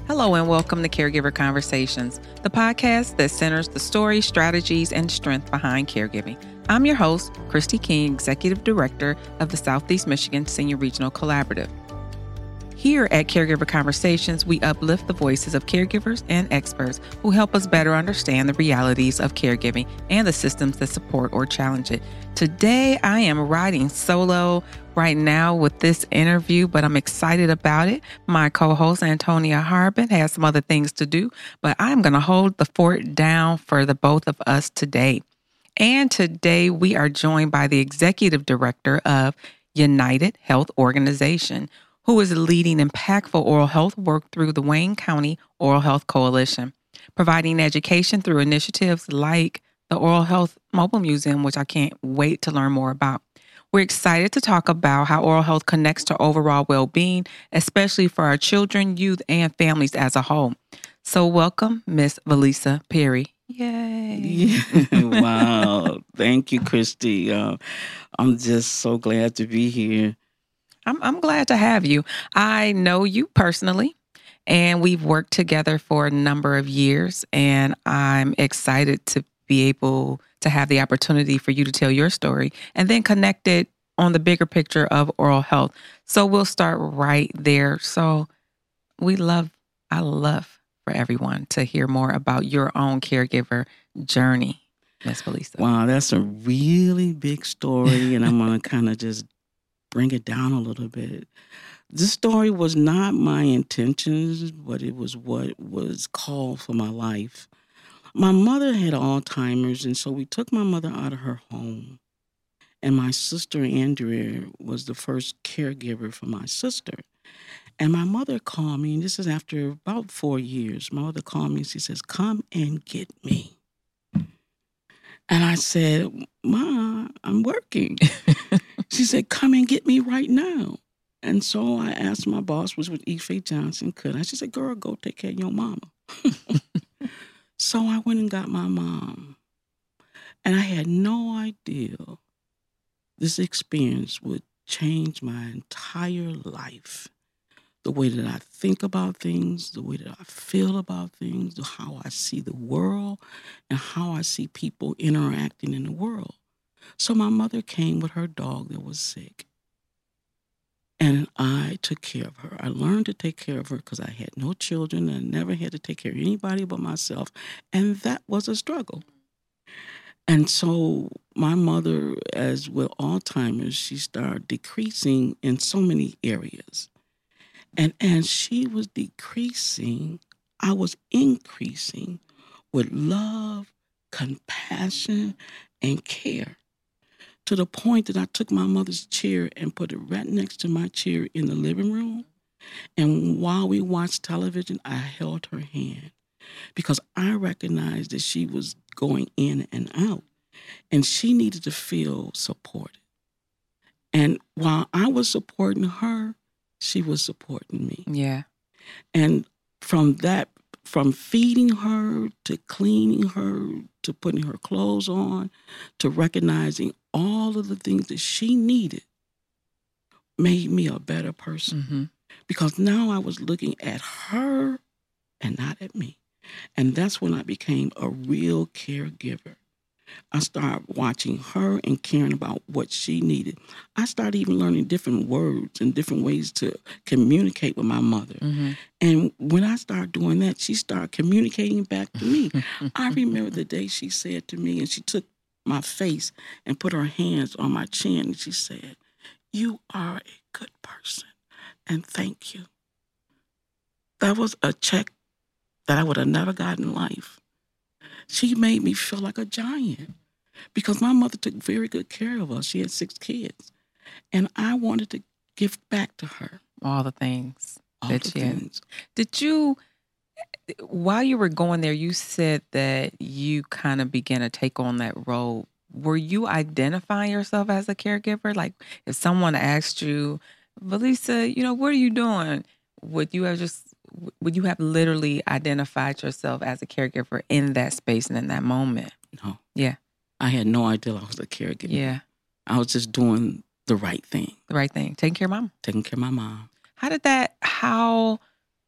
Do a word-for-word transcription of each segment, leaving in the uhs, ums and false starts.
Hello and welcome to Caregiver Conversations, the podcast that centers the stories, strategies, and strength behind caregiving. I'm your host, Christy King, Executive Director of the Southeast Michigan Senior Regional Collaborative. Here at Caregiver Conversations, we uplift the voices of caregivers and experts who help us better understand the realities of caregiving and the systems that support or challenge it. Today, I am riding solo right now with this interview, but I'm excited about it. My co-host, Antonia Harbin, has some other things to do, but I'm going to hold the fort down for the both of us today. And today, we are joined by the Executive Director of United Health Organization, who is leading impactful oral health work through the Wayne County Oral Health Coalition, providing education through initiatives like the Oral Health Mobile Museum, which I can't wait to learn more about. We're excited to talk about how oral health connects to overall well-being, especially for our children, youth, and families as a whole. So welcome, Miss Valisa Perry. Yay. Yeah. Wow. Thank you, Christy. Uh, I'm just so glad to be here. I'm, I'm glad to have you. I know you personally, and we've worked together for a number of years, and I'm excited to be able to have the opportunity for you to tell your story and then connect it on the bigger picture of oral health. So we'll start right there. So we love, I love for everyone to hear more about your own caregiver journey, Miss Valisa. Wow, that's a really big story, and I'm going to kind of just bring it down a little bit. This story was not my intentions, but it was what was called for my life. My mother had Alzheimer's, and so we took my mother out of her home. And my sister, Andrea, was the first caregiver for my sister. And my mother called me, and this is after about four years. My mother called me, and she says, "Come and get me." And I said, "Ma, I'm working." She said, "Come and get me right now." And so I asked my boss, which was Ife Johnson, could I? She said, "Girl, go take care of your mama." So I went and got my mom. And I had no idea this experience would change my entire life. The way that I think about things, the way that I feel about things, how I see the world, and how I see people interacting in the world. So my mother came with her dog that was sick. And I took care of her. I learned to take care of her because I had no children and I never had to take care of anybody but myself. And that was a struggle. And so my mother, as with Alzheimer's, she started decreasing in so many areas. And as she was decreasing, I was increasing with love, compassion, and care. To the point that I took my mother's chair and put it right next to my chair in the living room. And while we watched television, I held her hand because I recognized that she was going in and out and she needed to feel supported. And while I was supporting her, she was supporting me. Yeah. And from that, from feeding her to cleaning her to putting her clothes on to recognizing all of the things that she needed made me a better person. Mm-hmm. Because now I was looking at her and not at me. And that's when I became a real caregiver. I started watching her and caring about what she needed. I started even learning different words and different ways to communicate with my mother. Mm-hmm. And when I started doing that, she started communicating back to me. I remember the day she said to me, and she took my face and put her hands on my chin, and she said, "You are a good person, and thank you." That was a check that I would have never gotten in life. She made me feel like a giant because my mother took very good care of us. She had six kids. And I wanted to give back to her. All the things. All that the she had. things. Did you, while you were going there, you said that you kind of began to take on that role. Were you identifying yourself as a caregiver? Like if someone asked you, "Valisa, you know, what are you doing?" Would you have just would you have literally identified yourself as a caregiver in that space and in that moment? No. Yeah. I had no idea I was a caregiver. Yeah. I was just doing the right thing. The right thing. Taking care of mom. Taking care of my mom. How did that, how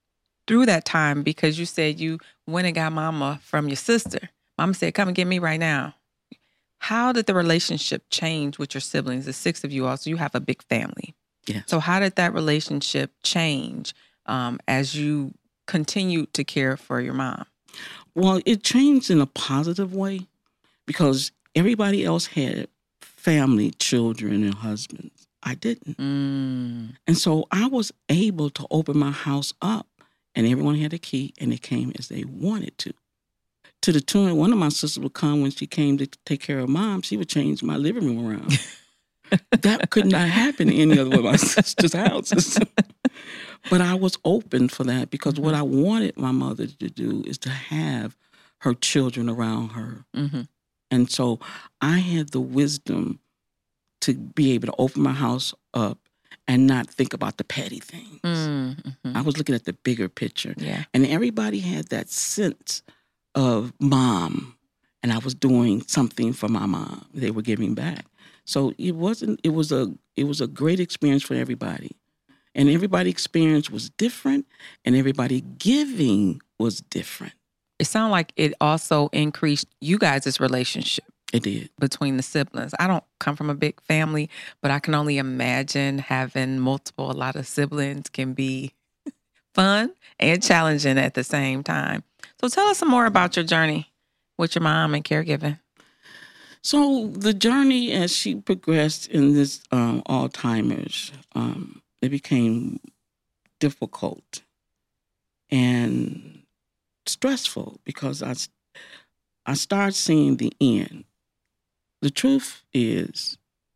through that time, because you said you went and got mama from your sister. Mama said, come and get me right now. How did the relationship change with your siblings? The six of you all, so you have a big family. Yes. So how did that relationship change um, as you continued to care for your mom? Well, it changed in a positive way because everybody else had family, children, and husbands. I didn't. Mm. And so I was able to open my house up, and everyone had a key, and they came as they wanted to. To the tune, one of my sisters would come when she came to take care of mom, she would change my living room around. That could not happen in any other of my sisters' houses. But I was open for that because mm-hmm. what I wanted my mother to do is to have her children around her. Mm-hmm. And so I had the wisdom to be able to open my house up and not think about the petty things. Mm-hmm. I was looking at the bigger picture. Yeah. And everybody had that sense of mom, and I was doing something for my mom. They were giving back. So it wasn't, it was a, it was a great experience for everybody. And everybody's experience was different, and everybody giving was different. It sounded like it also increased you guys' relationship. It did. Between the siblings. I don't come from a big family, but I can only imagine having multiple, a lot of siblings can be fun and challenging at the same time. So tell us some more about your journey with your mom and caregiving. So the journey as she progressed in this um, Alzheimer's, um, it became difficult and stressful because I, I started seeing the end. The truth is,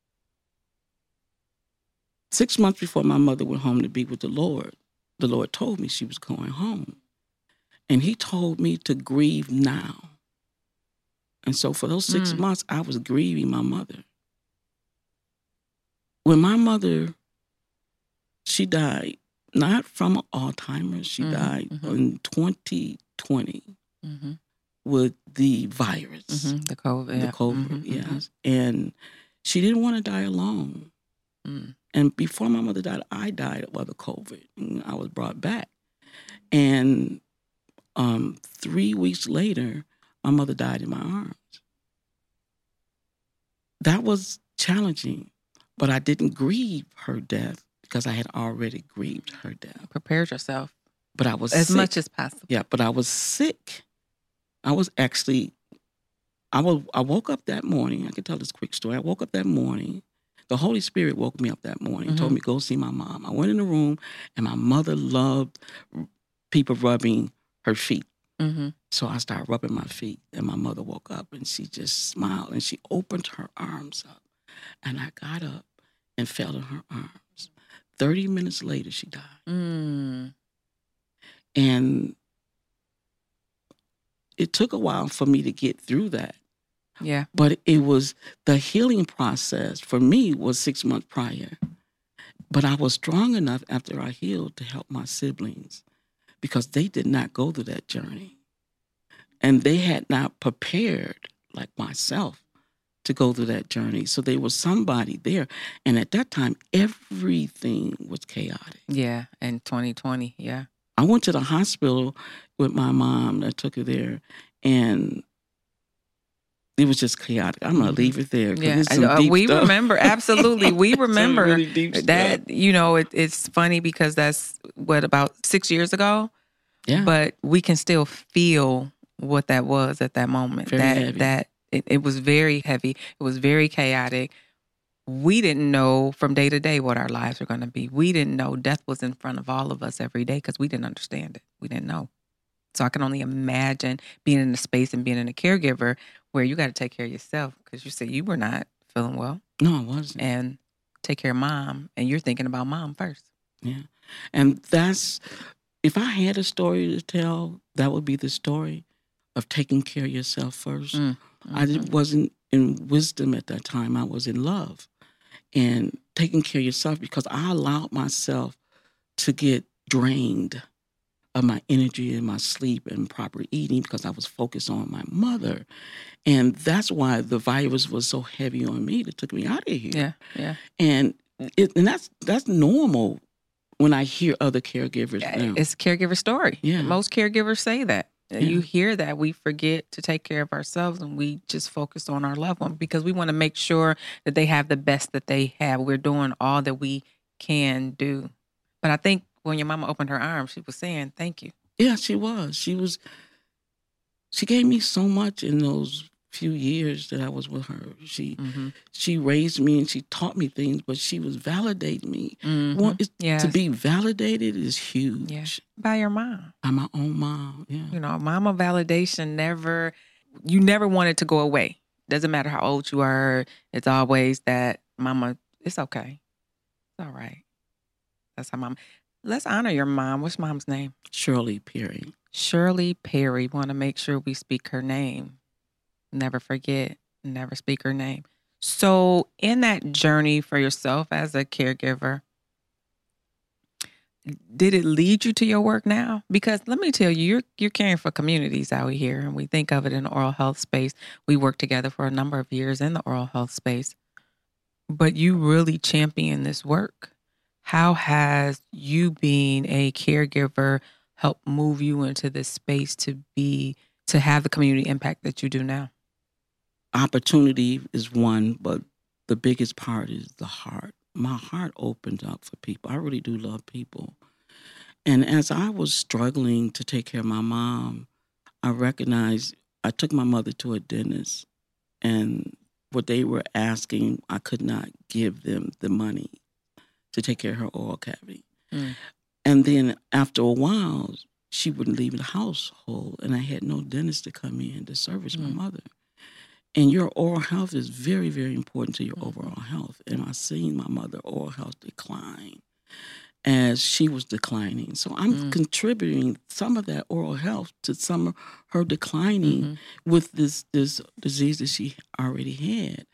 six months before my mother went home to be with the Lord, the Lord told me she was going home. And he told me to grieve now. And so for those six mm. months, I was grieving my mother. When my mother, she died, not from Alzheimer's, she mm-hmm, died mm-hmm. in twenty twenty mm-hmm. with the virus. Mm-hmm, the COVID. The COVID, mm-hmm, yes. Mm-hmm. And she didn't want to die alone. Mm. And before my mother died, I died of the COVID. And I was brought back. And um, three weeks later, my mother died in my arms. That was challenging, but I didn't grieve her death because I had already grieved her death. Prepared yourself. But I was as sick. much as possible. Yeah, but I was sick. I was actually, I was, I woke up that morning. I can tell this quick story. I woke up that morning. The Holy Spirit woke me up that morning and mm-hmm. told me, go see my mom. I went in the room, and my mother loved people rubbing her feet. Mm-hmm. So I started rubbing my feet, and my mother woke up, and she just smiled, and she opened her arms up. And I got up and fell in her arms. thirty minutes later, she died. Mm. And it took a while for me to get through that. Yeah. But it was, the healing process for me was six months prior. But I was strong enough after I healed to help my siblings because they did not go through that journey. And they had not prepared, like myself, to go through that journey. So there was somebody there. And at that time, everything was chaotic. Yeah, in twenty twenty, yeah. I went to the hospital with my mom. I took her there, and it was just chaotic. I'm going to leave it there. Yeah, uh, we stuff. remember. Absolutely. We remember really that, stuff. You know, it, it's funny because that's, what, about six years ago? Yeah. But we can still feel what that was at that moment. Very that heavy. that it, it was very heavy. It was very chaotic. We didn't know from day to day what our lives were going to be. We didn't know death was in front of all of us every day because we didn't understand it. We didn't know. So I can only imagine being in a space and being in a caregiver where you got to take care of yourself because you said you were not feeling well. No, I wasn't. And take care of mom, and you're thinking about mom first. Yeah. And that's, if I had a story to tell, that would be the story of taking care of yourself first. Mm-hmm. I wasn't in wisdom at that time. I was in love. And taking care of yourself because I allowed myself to get drained of my energy and my sleep and proper eating because I was focused on my mother. And that's why the virus was so heavy on me that took me out of here. Yeah, yeah. And it, and that's that's normal when I hear other caregivers now. It's a caregiver story. Yeah. Most caregivers say that. Yeah. You hear that. We forget to take care of ourselves and we just focus on our loved one because we want to make sure that they have the best that they have. We're doing all that we can do. But I think when your mama opened her arms, she was saying, thank you. Yeah, she was. She was, she gave me so much in those few years that I was with her. She mm-hmm. she raised me and she taught me things, but she was validating me. Mm-hmm. Well, yes. To be validated is huge. Yeah. By your mom. By my own mom, yeah. You know, mama validation never, you never want it to go away. Doesn't matter how old you are. It's always that mama, it's okay. It's all right. That's how mom. Let's honor your mom. What's mom's name? Shirley Perry. Shirley Perry. Want to make sure we speak her name. Never forget, never speak her name. So in that journey for yourself as a caregiver, did it lead you to your work now? Because let me tell you, you're you're caring for communities out here, and we think of it in the oral health space. We worked together for a number of years in the oral health space, but you really champion this work. How has you being a caregiver helped move you into this space to be to have the community impact that you do now? Opportunity is one, but the biggest part is the heart. My heart opened up for people. I really do love people. And as I was struggling to take care of my mom, I recognized I took my mother to a dentist, and what they were asking, I could not give them the money to take care of her oral cavity. Mm. And then after a while, she wouldn't leave the household, and I had no dentist to come in to service mm. my mother. And your oral health is very, very important to your mm-hmm. overall health. And I seen my mother oral health decline as she was declining. So I'm mm. contributing some of that oral health to some of her declining mm-hmm. with this this disease that she already had.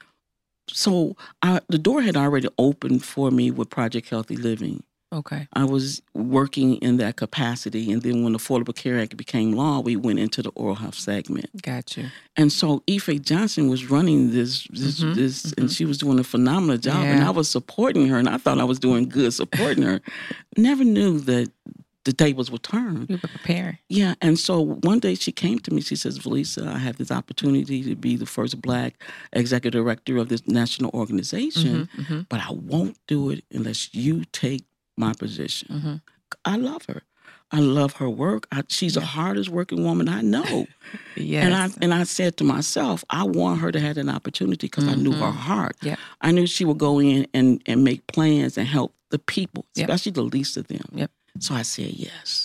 So I, the door had already opened for me with Project Healthy Living. Okay. I was working in that capacity, and then when the Affordable Care Act became law, we went into the oral health segment. Gotcha. And so Ife Johnson was running this, this, mm-hmm, this, mm-hmm. and she was doing a phenomenal job, yeah. and I was supporting her, and I thought I was doing good supporting her. Never knew that the tables would turn. You were preparing. Yeah, and so one day she came to me. She says, "Valisa, I have this opportunity to be the first Black executive director of this national organization, mm-hmm, mm-hmm. but I won't do it unless you take my position." Mm-hmm. I love her. I love her work. I, she's yeah. the hardest working woman I know. Yes. And I and I said to myself, I want her to have an opportunity because mm-hmm. I knew her heart. Yeah. I knew she would go in and, and make plans and help the people, yep. especially the least of them. Yep. So I said yes.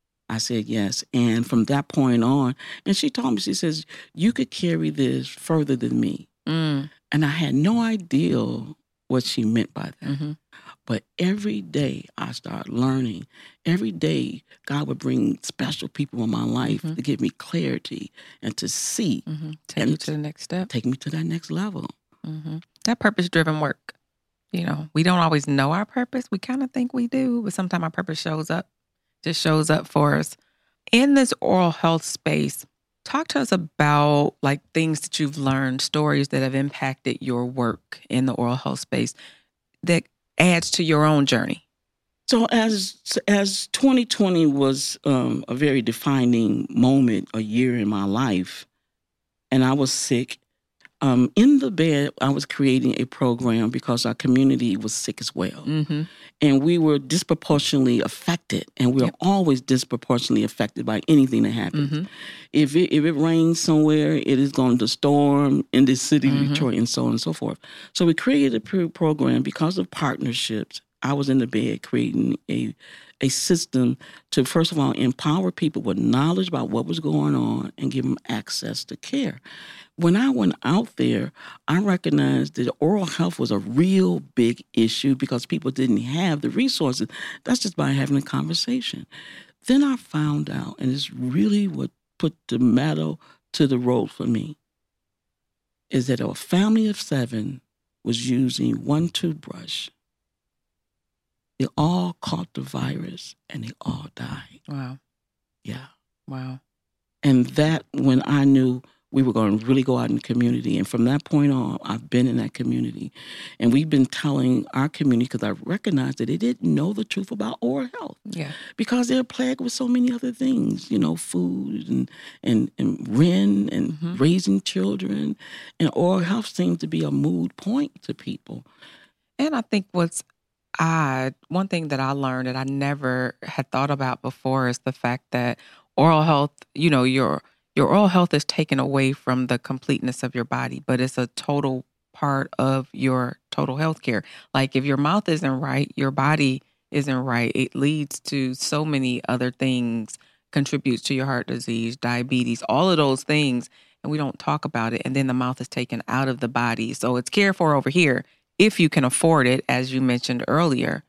I said yes. And from that point on, and she told me, she says, you could carry this further than me. Mm. And I had no idea what she meant by that. Mm-hmm. But every day I started learning. Every day God would bring special people in my life mm-hmm. to give me clarity and to see. Mm-hmm. Take and you to the next step. Take me to that next level. Mm-hmm. That purpose-driven work. You know, we don't always know our purpose. We kind of think we do, but sometimes our purpose shows up, just shows up for us. In this oral health space, talk to us about like things that you've learned, stories that have impacted your work in the oral health space that adds to your own journey. So as as twenty twenty was um, a very defining moment, a year in my life, and I was sick, um, in the bed, I was creating a program because our community was sick as well. Mm-hmm. And we were disproportionately affected, and we're yep. always disproportionately affected by anything that happens. Mm-hmm. If it if it rains somewhere, it is going to storm in the city mm-hmm. of Detroit and so on and so forth. So we created a program because of partnerships. I was in the bed creating a a system to, first of all, empower people with knowledge about what was going on and give them access to care. When I went out there, I recognized that oral health was a real big issue because people didn't have the resources. That's just by having a conversation. Then I found out, and it's really what put the metal to the road for me, is that a family of seven was using one toothbrush. They all caught the virus, and they all died. Wow. Yeah. Wow. And that, when I knew we were going to really go out in the community. And from that point on, I've been in that community. And we've been telling our community, because I recognized that they didn't know the truth about oral health. Yeah. Because they're plagued with so many other things, you know, food and, and, and rent and mm-hmm. raising children. And oral health seems to be a moot point to people. And I think what's odd, one thing that I learned that I never had thought about before is the fact that oral health, you know, your Your oral health is taken away from the completeness of your body, but it's a total part of your total health care. Like if your mouth isn't right, your body isn't right. It leads to so many other things, contributes to your heart disease, diabetes, all of those things, and we don't talk about it. And then the mouth is taken out of the body. So it's cared for over here if you can afford it, as you mentioned earlier,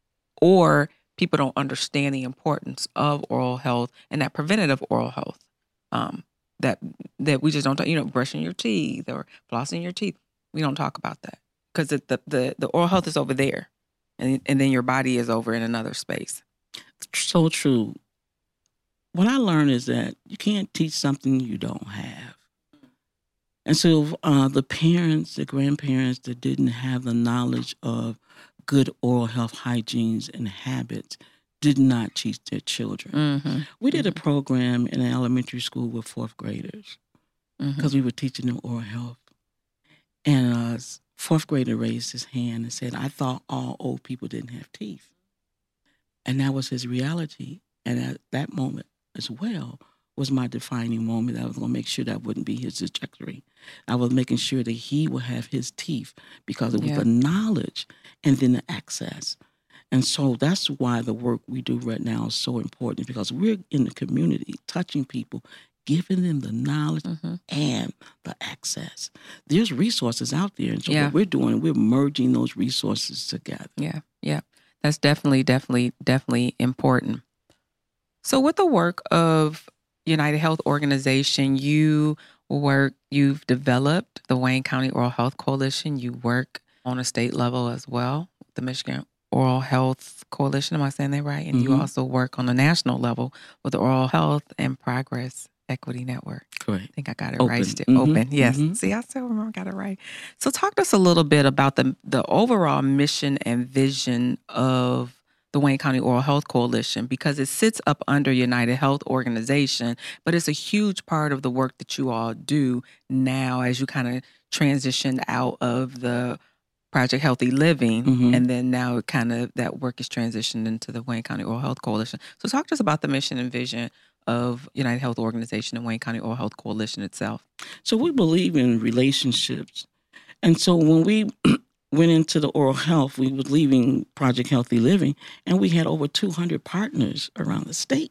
or people don't understand the importance of oral health and that preventative oral health. Um, that that we just don't talk, you know, brushing your teeth or flossing your teeth. We don't talk about that because the, the the the oral health is over there, and and then your body is over in another space. So true. What I learned is that you can't teach something you don't have. And so uh, the parents, the grandparents that didn't have the knowledge of good oral health hygienes and habits did not teach their children. Mm-hmm. We did a program in an elementary school with fourth graders because mm-hmm. we were teaching them oral health. And a fourth grader raised his hand and said, I thought all old people didn't have teeth. And that was his reality. And at that moment as well was my defining moment. I was going to make sure that wouldn't be his trajectory. I was making sure that he would have his teeth because it was yeah. the knowledge and then the access. And so that's why the work we do right now is so important, because we're in the community, touching people, giving them the knowledge mm-hmm. and the access. There's resources out there. And so yeah. what we're doing, we're merging those resources together. Yeah, yeah. That's definitely, definitely, definitely important. So with the work of United Health Organization, you work, you've developed the Wayne County Oral Health Coalition. You work on a state level as well, the Michigan Oral Health Coalition. Am I saying that right? And mm-hmm. you also work on the national level with the Oral Health and Progress Equity Network. Correct. I think I got it Open. right. Still. Mm-hmm. Open. Yes. Mm-hmm. See, I still remember I got it right. So talk to us a little bit about the the overall mission and vision of the Wayne County Oral Health Coalition, because it sits up under United Health Organization, but it's a huge part of the work that you all do now as you kind of transitioned out of the Project Healthy Living, mm-hmm. and then now it kind of that work is transitioned into the Wayne County Oral Health Coalition. So talk to us about the mission and vision of United Health Organization and Wayne County Oral Health Coalition itself. So we believe in relationships. And so when we went into the oral health, we were leaving Project Healthy Living, and we had over two hundred partners around the state.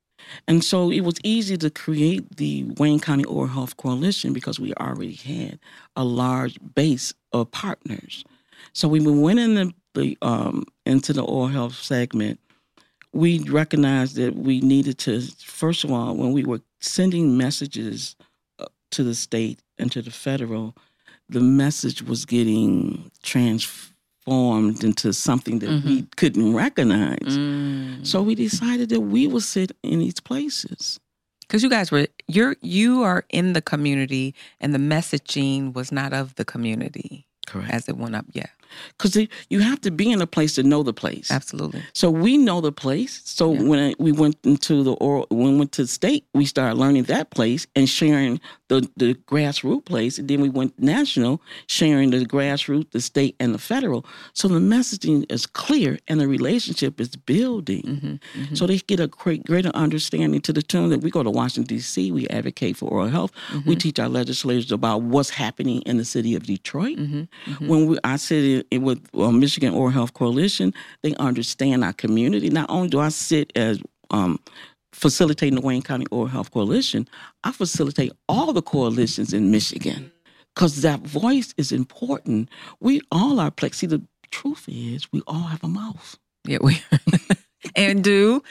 And so it was easy to create the Wayne County Oral Health Coalition because we already had a large base of partners. So when we went in the, the um, into the oral health segment, we recognized that we needed to, first of all, when we were sending messages to the state and to the federal, the message was getting transformed into something that mm-hmm. we couldn't recognize. Mm. So we decided that we would sit in these places. Because you guys were, you're, you are in the community, and the messaging was not of the community. Correct. As it went up, yeah. Because you have to be in a place to know the place. Absolutely. So we know the place. So yeah. when we went into the oral, when we went to the state, we started learning that place and sharing the, the grassroots place. And then we went national, sharing the grassroots, the state, and the federal. So the messaging is clear and the relationship is building. Mm-hmm, mm-hmm. So they get a great, greater understanding to the tune that we go to Washington, D C, we advocate for oral health. Mm-hmm. We teach our legislators about what's happening in the city of Detroit. Mm-hmm, mm-hmm. When we, I sit in, with uh, Michigan Oral Health Coalition, they understand our community. Not only do I sit as um, facilitating the Wayne County Oral Health Coalition, I facilitate all the coalitions in Michigan because that voice is important. We all are plex. See, the truth is we all have a mouth. Yeah, we and do.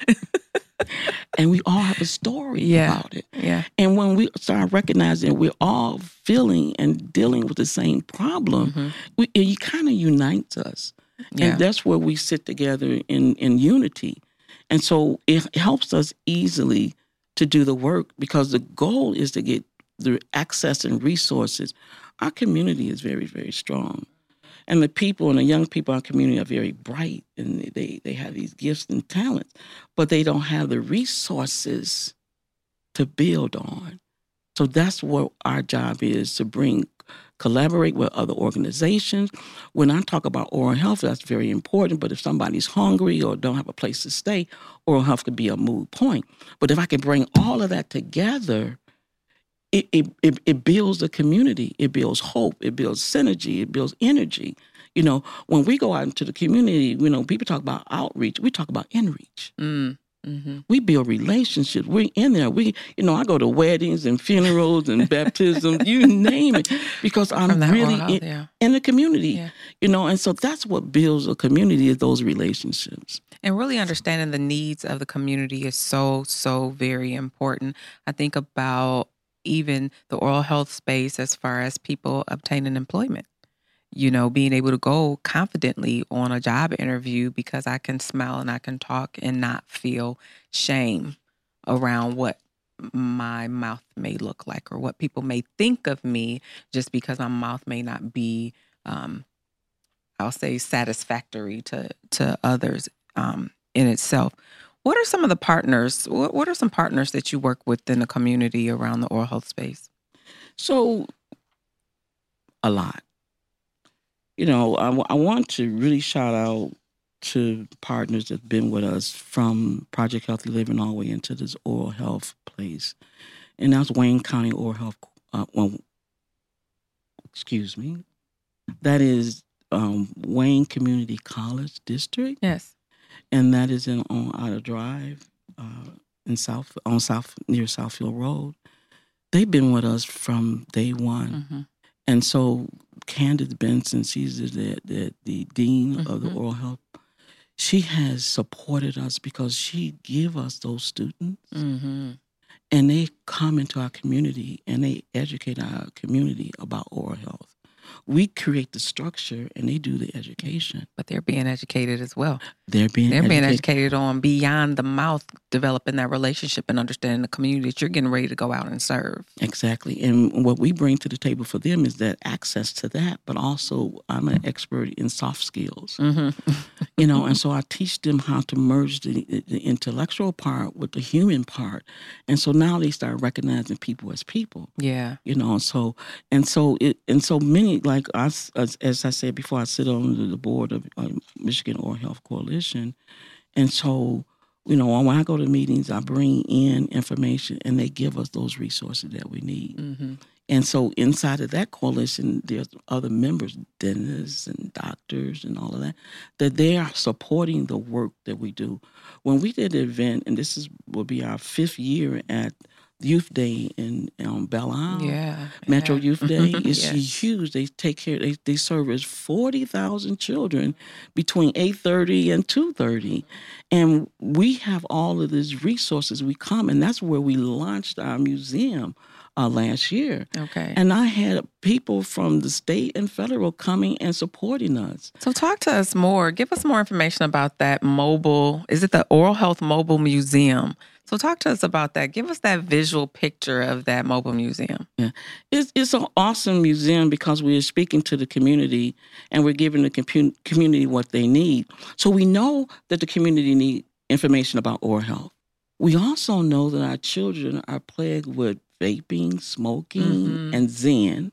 And we all have a story yeah. about it. Yeah. And when we start recognizing we're all feeling and dealing with the same problem, mm-hmm. we, it kind of unites us. Yeah. And that's where we sit together in, in unity. And so it helps us easily to do the work because the goal is to get the access and resources, our community is very, very strong. And the people and the young people in our community are very bright, and they, they have these gifts and talents, but they don't have the resources to build on. So that's what our job is, to bring, collaborate with other organizations. When I talk about oral health, that's very important, but if somebody's hungry or don't have a place to stay, oral health could be a moot point. But if I can bring all of that together, It, it it it builds the community. It builds hope. It builds synergy. It builds energy. You know, when we go out into the community, you know, people talk about outreach. We talk about inreach. Mm, mm-hmm. We build relationships. We're in there. We, you know, I go to weddings and funerals and baptisms, you name it, because I'm really health, in, yeah. in the community. Yeah. You know, and so that's what builds a community, is those relationships. And really understanding the needs of the community is so, so very important. I think about even the oral health space as far as people obtaining employment, you know, being able to go confidently on a job interview because I can smile and I can talk and not feel shame around what my mouth may look like or what people may think of me, just because my mouth may not be, um, I'll say, satisfactory to, to others um, in itself. What are some of the partners? What, what are some partners that you work with in the community around the oral health space? So, a lot. You know, I, I want to really shout out to partners that have been with us from Project Healthy Living all the way into this oral health place. And that's Wayne County Oral Health, uh, well, excuse me, that is um, Wayne Community College District. Yes. And that is in on Otter Drive, uh, in South on South near Southfield Road. They've been with us from day one, Mm-hmm. and so Candace Benson, she's the the, the dean Mm-hmm. of the oral health. She has supported us because she give us those students, Mm-hmm. and they come into our community and they educate our community about oral health. We create the structure and they do the education. But they're being educated as well. They're being They're educated. being educated on beyond the mouth, developing that relationship and understanding the community that you're getting ready to go out and serve. Exactly. And what we bring to the table for them is that access to that, but also I'm an expert in soft skills. Mm-hmm. You know, and so I teach them how to merge the, the intellectual part with the human part. And so now they start recognizing people as people. Yeah. You know, so and so it and so many, like us, as, as I said before, I sit on the board of uh, Michigan Oral Health Coalition, and so you know when I go to meetings, I bring in information, and they give us those resources that we need. Mm-hmm. And so inside of that coalition, there's other members, dentists and doctors and all of that, that they are supporting the work that we do. When we did the event, and this is will be our fifth year at Youth Day in um, Belle Isle, Yeah. Metro yeah. Youth Day, it's Yes. huge. They take care. They they service forty thousand children between eight thirty and two thirty, and we have all of these resources. We come, and that's where we launched our museum uh, last year. Okay. And I had people from the state and federal coming and supporting us. So talk to us more. Give us more information about that mobile. Is it the Oral Health Mobile Museum? So talk to us about that. Give us that visual picture of that mobile museum. Yeah, it's it's an awesome museum because we are speaking to the community and we're giving the compu- community what they need. So we know that the community need information about oral health. We also know that our children are plagued with vaping, smoking, Mhm. and Zen.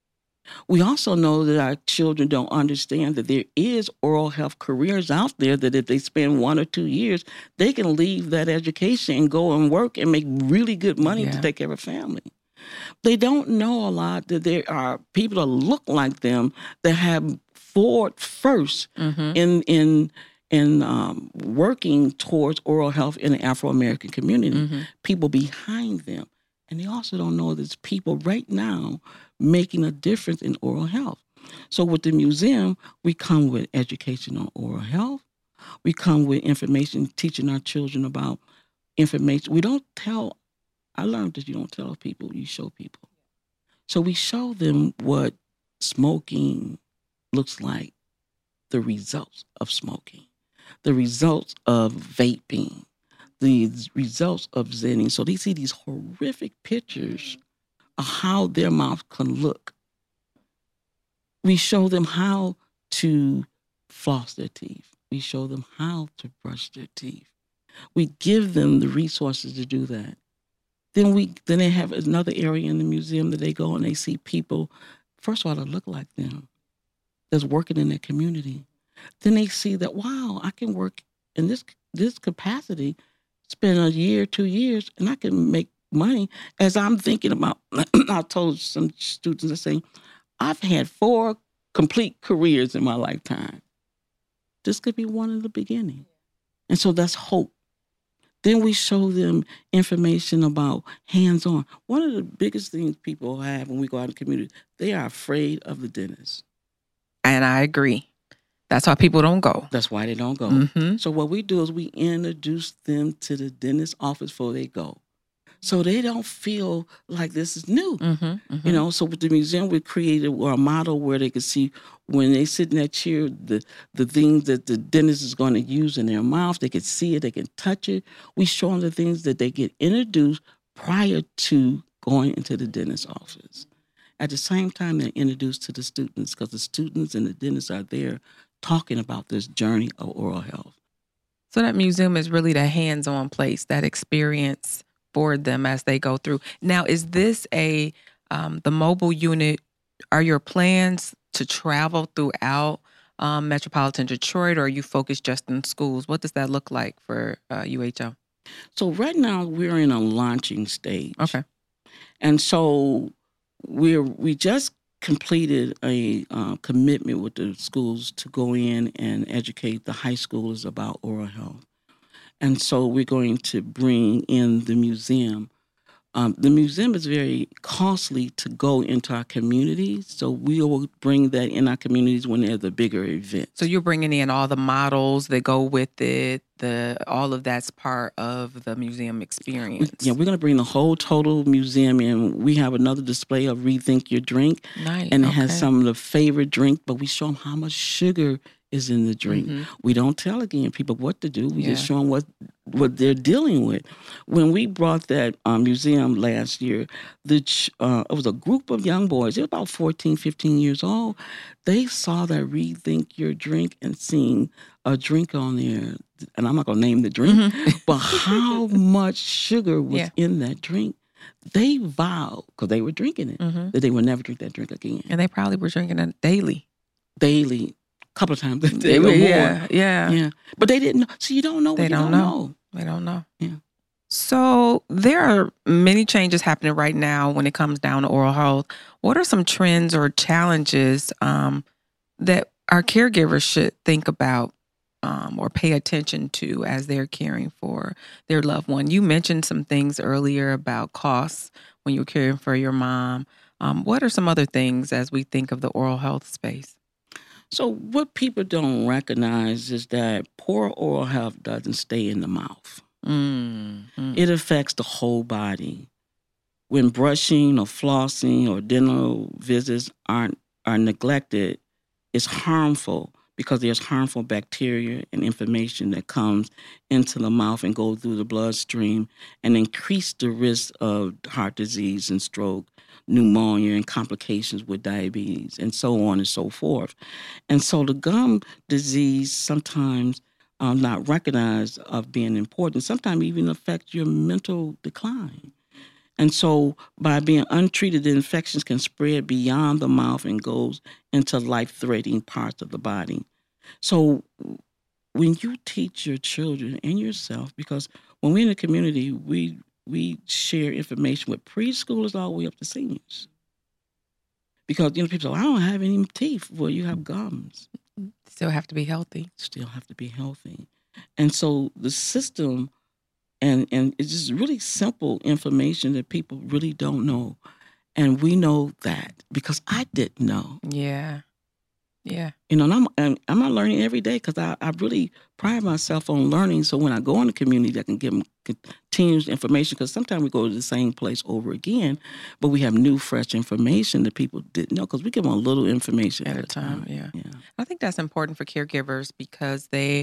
We also know that our children don't understand that there is oral health careers out there that if they spend one or two years, they can leave that education and go and work and make really good money Yeah. to take care of a family. They don't know a lot that there are people that look like them that have fought first Mm-hmm. in in in um, working towards oral health in the Afro-American community, Mm-hmm. people behind them. And they also don't know there's people right now making a difference in oral health. So with the museum, we come with education on oral health. We come with information, teaching our children about information. We don't tell, I learned that you don't tell people, you show people. So we show them what smoking looks like, the results of smoking, the results of vaping, the results of zenning. So they see these horrific pictures of how their mouth can look. We show them how to floss their teeth. We show them how to brush their teeth. We give them the resources to do that. Then we then they have another area in the museum that they go and they see people, first of all, that look like them, that's working in their community. Then they see that, wow, I can work in this this capacity, spend a year, two years, and I can make money. As I'm thinking about, I told some students, I say, I've had four complete careers in my lifetime. This could be one in the beginning. And so that's hope. Then we show them information about hands-on. One of the biggest things people have when we go out in the community, they are afraid of the dentist. And I agree. That's why people don't go. That's why they don't go. Mm-hmm. So what we do is we introduce them to the dentist's office before they go. So they don't feel like this is new. Mm-hmm, mm-hmm. You know, so with the museum, we created a model where they could see when they sit in that chair, the, the things that the dentist is going to use in their mouth. They can see it, they can touch it. We show them the things that they get introduced prior to going into the dentist's office. At the same time, they're introduced to the students because the students and the dentists are there talking about this journey of oral health. So that museum is really the hands-on place, that experience for them as they go through. Now, is this a, um, the mobile unit, are your plans to travel throughout um, metropolitan Detroit, or are you focused just in schools? What does that look like for uh, U H O? So right now we're in a launching stage. Okay. And so we're, we just completed a uh, commitment with the schools to go in and educate the high schoolers about oral health. And so we're going to bring in the museum. Um, the museum is very costly to go into our communities, so we will bring that in our communities when there's a bigger event. So you're bringing in all the models that go with it, the all of that's part of the museum experience. We, yeah, we're going to bring the whole total museum in. We have another display of Rethink Your Drink, nice. And it okay. has some of the favorite drink, but we show them how much sugar is in the drink. Mm-hmm. We don't tell, again, people what to do. We Yeah. just show them what what they're dealing with. When we brought that um, museum last year, the ch- uh, it was a group of young boys. They were about fourteen, fifteen years old. They saw that Rethink Your Drink and seeing a drink on there, and I'm not going to name the drink, Mm-hmm. but how much sugar was Yeah. in that drink. They vowed, because they were drinking it, Mm-hmm. that they would never drink that drink again. And they probably were drinking it daily. Daily. Couple of times a day They or were, more. yeah, yeah. Yeah. But they didn't know. So you don't know what They you don't don't know. know. They don't know. Yeah. So there are many changes happening right now when it comes down to oral health. What are some trends or challenges um, that our caregivers should think about um, or pay attention to as they're caring for their loved one? You mentioned some things earlier about costs when you're caring for your mom. Um, what are some other things as we think of the oral health space? So what people don't recognize is that poor oral health doesn't stay in the mouth. Mm, mm. It affects the whole body. When brushing or flossing or dental visits aren't are neglected, it's harmful because there's harmful bacteria and information that comes into the mouth and go through the bloodstream and increase the risk of heart disease and stroke, pneumonia, and complications with diabetes, and so on and so forth. And so the gum disease sometimes um, not recognized of being important, sometimes even affect your mental decline. And so by being untreated, the infections can spread beyond the mouth and goes into life-threatening parts of the body. So when you teach your children and yourself, because when we're in the community, we we share information with preschoolers all the way up to seniors. Because, you know, people say, I don't have any teeth. Well, you have gums. Still have to be healthy. Still have to be healthy. And so the system, and, and it's just really simple information that people really don't know. And we know that because I didn't know. Yeah. Yeah. You know, and I'm, and I'm not learning every day because I, I really pride myself on learning. So when I go in the community, I can give them continuous information because sometimes we go to the same place over again, but we have new, fresh information that people didn't know because we give them a little information At a time, yeah. yeah. I think that's important for caregivers because they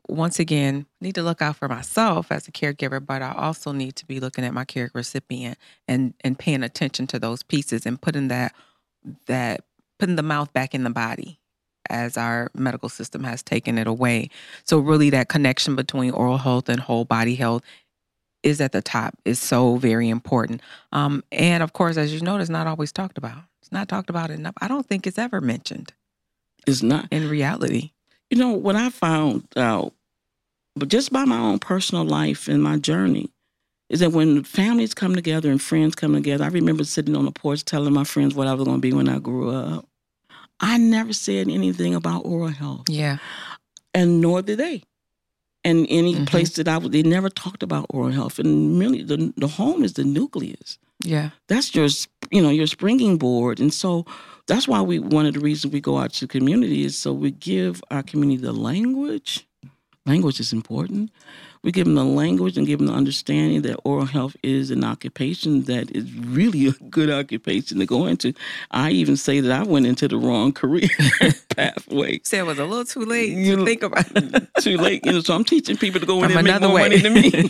once again, need to look out for myself as a caregiver, but I also need to be looking at my care recipient and, and paying attention to those pieces and putting that, that, putting the mouth back in the body as our medical system has taken it away. So really that connection between oral health and whole body health is at the top, is so very important. Um, and of course, as you know, it's not always talked about. It's not talked about enough. I don't think it's ever mentioned. It's not. In reality. You know, what I found out, but just by my own personal life and my journey, is that when families come together and friends come together, I remember sitting on the porch telling my friends what I was going to be when I grew up. I never said anything about oral health. Yeah. And nor did they. And any mm-hmm. place that I was, they never talked about oral health. And really, the the home is the nucleus. Yeah. That's your, you know, your springing board. And so that's why we, one of the reasons we go out to the community is so we give our community the language. Language is important. We give them the language and give them the understanding that oral health is an occupation that is really a good occupation to go into. I even say that I went into the wrong career pathway. Said it was a little too late you to know, think about it. Too late. You know, so I'm teaching people to go in From there and make more way. money than me.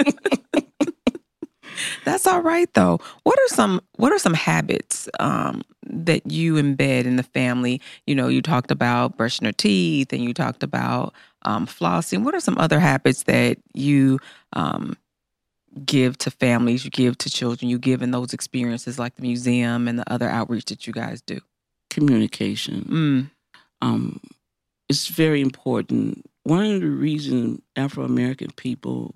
That's all right, though. What are some What are some habits um, that you embed in the family? You know, you talked about brushing your teeth, and you talked about um, flossing. What are some other habits that you um, give to families? You give to children? You give in those experiences, like the museum and the other outreach that you guys do? Communication. Mm. Um, it's very important. One of the reasons Afro-American people,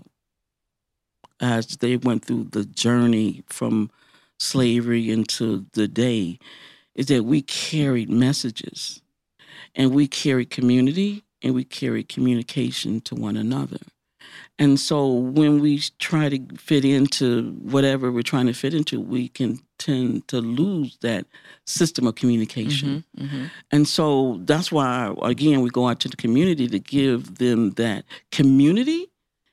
as they went through the journey from slavery into the day, is that we carried messages and we carried community and we carried communication to one another. And so when we try to fit into whatever we're trying to fit into, we can tend to lose that system of communication. Mm-hmm, mm-hmm. And so that's why, again, we go out to the community to give them that community,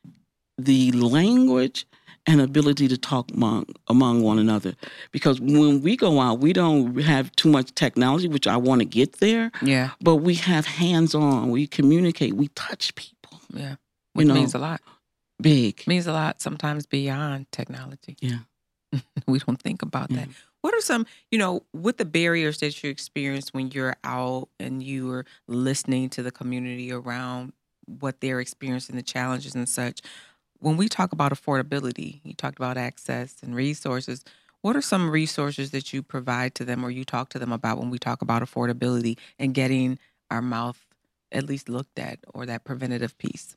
the language, and ability to talk among, among one another. Because when we go out, we don't have too much technology, which I want to get there. Yeah. But we have hands-on. We communicate. We touch people. Yeah. Which you know, means a lot. Big. Means a lot sometimes beyond technology. Yeah. We don't think about yeah. that. What are some, you know, with the barriers that you experience when you're out and you are listening to the community around what they're experiencing, the challenges and such? When we talk about affordability, you talked about access and resources. What are some resources that you provide to them or you talk to them about when we talk about affordability and getting our mouth at least looked at, or that preventative piece?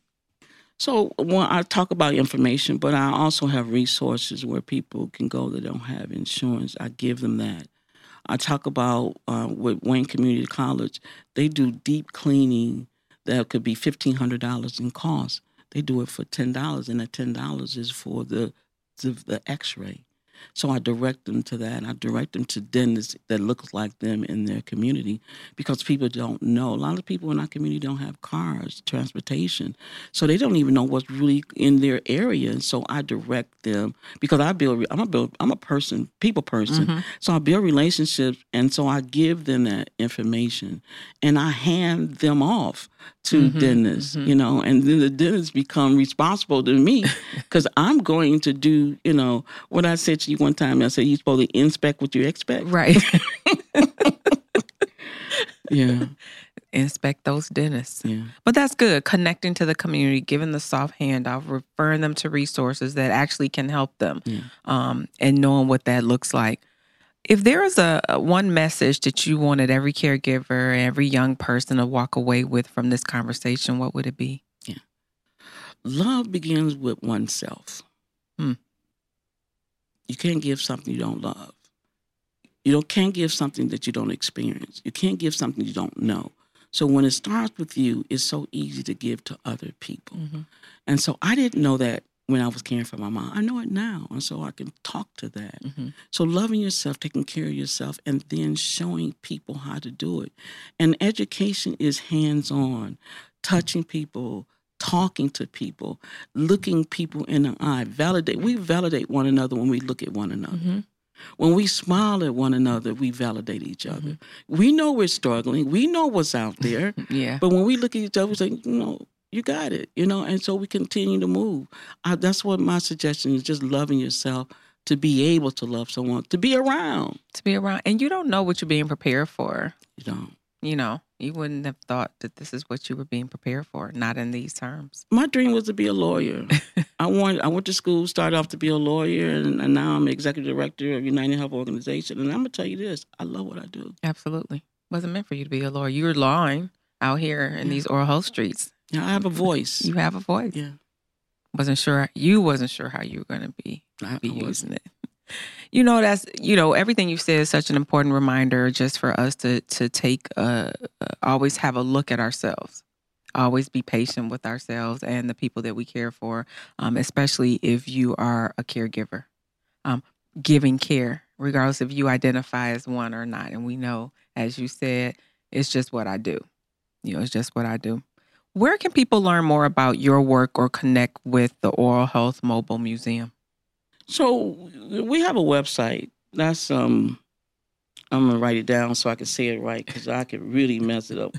So well, I talk about information, but I also have resources where people can go that don't have insurance. I give them that. I talk about uh, with Wayne Community College, they do deep cleaning that could be fifteen hundred dollars in cost. They do it for ten dollars, and that ten dollars is for the, the the x-ray. So I direct them to that. I direct them to dentists that look like them in their community because people don't know. A lot of people in our community don't have cars, transportation. So they don't even know what's really in their area. And so I direct them because I build, I'm a build, I'm a person, people person. Mm-hmm. So I build relationships. And so I give them that information and I hand them off to mm-hmm, dentists, mm-hmm. you know, and then the dentists become responsible to me because I'm going to do, you know, what I said to you one time. I said, you're supposed to inspect what you expect. Right. Yeah. Inspect those dentists. Yeah. But that's good. Connecting to the community, giving the soft handoff, referring them to resources that actually can help them, yeah. um, and knowing what that looks like. If there is a, a one message that you wanted every caregiver, every young person to walk away with from this conversation, what would it be? Yeah. Love begins with oneself. Hmm. You can't give something you don't love. You don't, can't give something that you don't experience. You can't give something you don't know. So when it starts with you, it's so easy to give to other people. Mm-hmm. And so I didn't know that when I was caring for my mom. I know it now, and so I can talk to that. Mm-hmm. So loving yourself, taking care of yourself, and then showing people how to do it. And education is hands-on, touching people, talking to people, looking people in the eye, validate. We validate one another when we look at one another. Mm-hmm. When we smile at one another, we validate each other. Mm-hmm. We know we're struggling. We know what's out there. Yeah. But when we look at each other, we say, you know, you got it, you know, and so we continue to move. Uh, that's what my suggestion is, just loving yourself, to be able to love someone, to be around. To be around. And you don't know what you're being prepared for. You don't. You know, you wouldn't have thought that this is what you were being prepared for, not in these terms. My dream was to be a lawyer. I wanted, I went to school, started off to be a lawyer, and, and now I'm executive director of United Health Organization. And I'm going to tell you this, I love what I do. Absolutely. Wasn't meant for you to be a lawyer. You were lawing out here in yeah. these oral health streets. Yeah, I have a voice. You have a voice. Yeah. Wasn't sure, you wasn't sure how you were going to be, I, be I using wasn't. it. You know, that's, you know, everything you said is such an important reminder just for us to to take, uh, uh, always have a look at ourselves. Always be patient with ourselves and the people that we care for, um, especially if you are a caregiver. Um, giving care, regardless if you identify as one or not. And we know, as you said, it's just what I do. You know, it's just what I do. Where can people learn more about your work or connect with the Oral Health Mobile Museum? So we have a website. That's, um, I'm going to write it down so I can say it right, because I could really mess it up.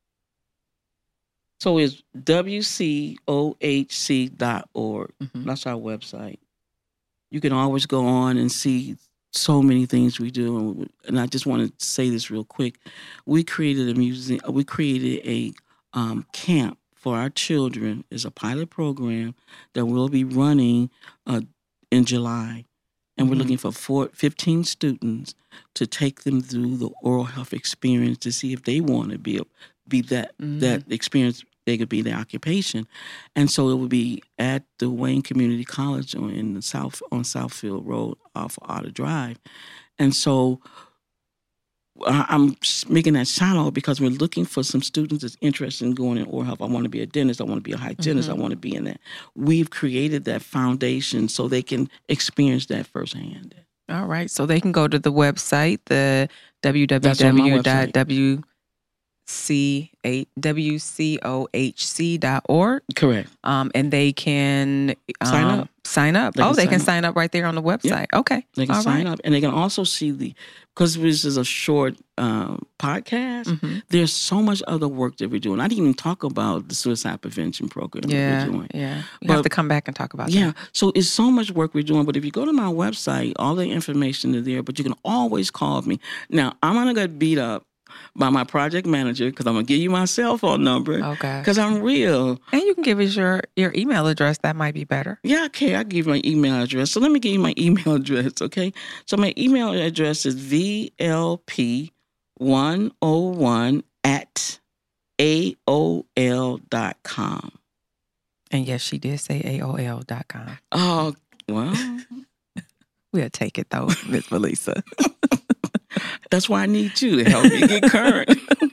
So it's W C O H C dot org. Mm-hmm. That's our website. You can always go on and see so many things we do. And I just want to say this real quick. We created a museum, we created a um, camp for our children. It's a pilot program that we'll be running uh, in July. And we're mm-hmm. looking for four, fifteen students to take them through the oral health experience to see if they want to be a, be that mm-hmm. that experience. They could be their occupation. And so it would be at the Wayne Community College on in the South on Southfield Road off Otter Drive. And so I'm making that shout out because we're looking for some students that's interested in going in oral health. I want to be a dentist. I want to be a hygienist. Mm-hmm. I want to be in that. We've created that foundation so they can experience that firsthand. All right. So they can go to the website, the w w w dot w c o h c dot org. Correct. Um, and they can um, sign up. Sign up. They oh, they sign can up. sign up right there on the website. Yeah. Okay. They can All sign right. up. And they can also see the, because this is a short um, podcast, mm-hmm. there's so much other work that we're doing. I didn't even talk about the suicide prevention program yeah, that we're doing. Yeah. You but, have to come back and talk about yeah, that. Yeah. So it's so much work we're doing. But if you go to my website, all the information is there. But you can always call me. Now, I'm going to get beat up by my project manager, because I'm going to give you my cell phone number. Okay. Because I'm real. And you can give us your, your email address. That might be better. Yeah, okay. I'll give you my email address. So let me give you my email address, okay? So my email address is V L P one oh one at A O L dot com. And yes, she did say A O L dot com. Oh, well. We'll take it, though, Miz Melissa. That's why I need you to help me get current.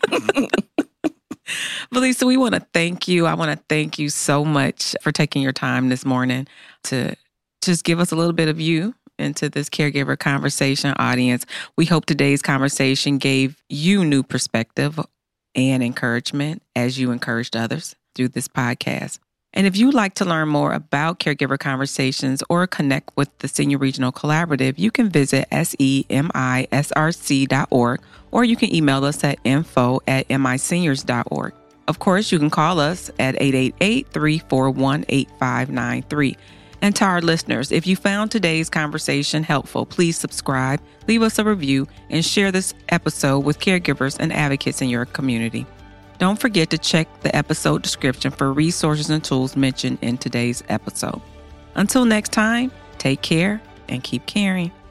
Melissa, we want to thank you. I want to thank you so much for taking your time this morning to just give us a little bit of you into this caregiver conversation audience. We hope today's conversation gave you new perspective and encouragement as you encouraged others through this podcast. And if you'd like to learn more about Caregiver Conversations or connect with the Senior Regional Collaborative, you can visit semisrc dot org, or you can email us at info at miseniors dot org. Of course, you can call us at eight eight eight, three four one, eight five nine three. And to our listeners, if you found today's conversation helpful, please subscribe, leave us a review, and share this episode with caregivers and advocates in your community. Don't forget to check the episode description for resources and tools mentioned in today's episode. Until next time, take care and keep caring.